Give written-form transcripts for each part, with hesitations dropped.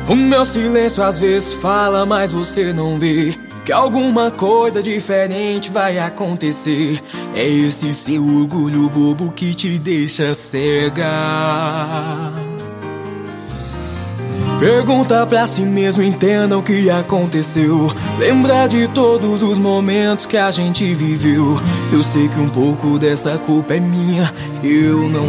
O meu silêncio às vezes fala, mas você não vê que alguma coisa diferente vai acontecer. É esse seu orgulho bobo que te deixa cega. Pergunta pra si mesmo, entenda o que aconteceu. Lembra de todos os momentos que a gente viveu. Eu sei que um pouco dessa culpa é minha, eu não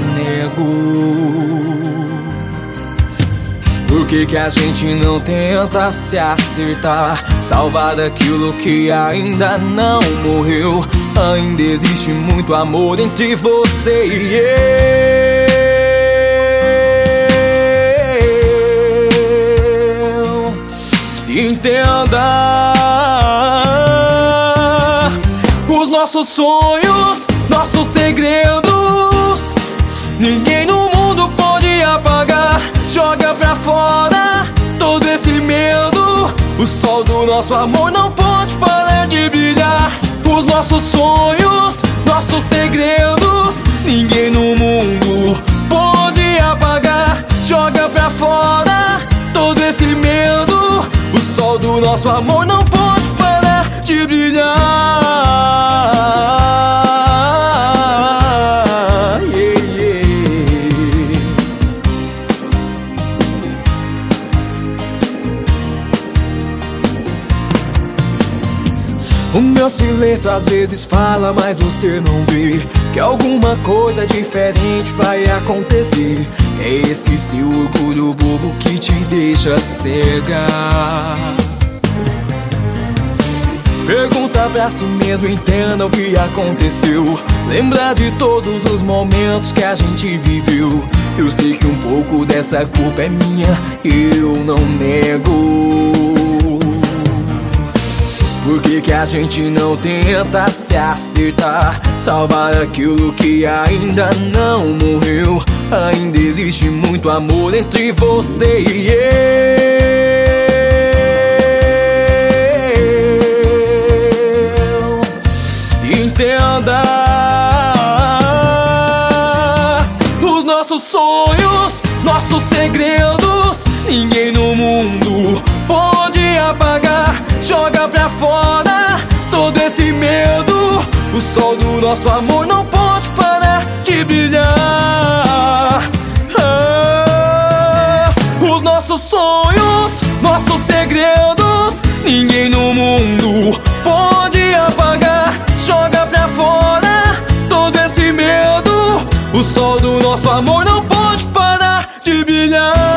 nego. Por que a gente não tenta se acertar? Salvar daquilo que ainda não morreu. Ainda existe muito amor entre você e eu. Entenda os nossos sonhos, nossos segredos. Ninguém no mundo pode apagar. Joga pra fora todo esse medo. O sol do nosso amor não pode parar de brilhar. Os nossos sonhos, nossos segredos, ninguém no mundo pode apagar. Joga pra fora todo esse medo. O sol do nosso amor não pode parar de brilhar. O meu silêncio às vezes fala, mas você não vê que alguma coisa diferente vai acontecer. É esse seu orgulho bobo que te deixa cega. Pergunta pra si mesmo, entenda o que aconteceu. Lembra de todos os momentos que a gente viveu. Eu sei que um pouco dessa culpa é minha, eu não nego. Por que a gente não tenta se acertar? Salvar aquilo que ainda não morreu. Ainda existe muito amor entre você e eu. Entenda os nossos sonhos, nossos segredos. Ninguém no mundo pode apagar. Joga pra fora todo esse medo. O sol do nosso amor não pode parar de brilhar. Os nossos sonhos, nossos segredos, ninguém no mundo pode apagar. Joga pra fora todo esse medo. O sol do nosso amor não pode parar de brilhar.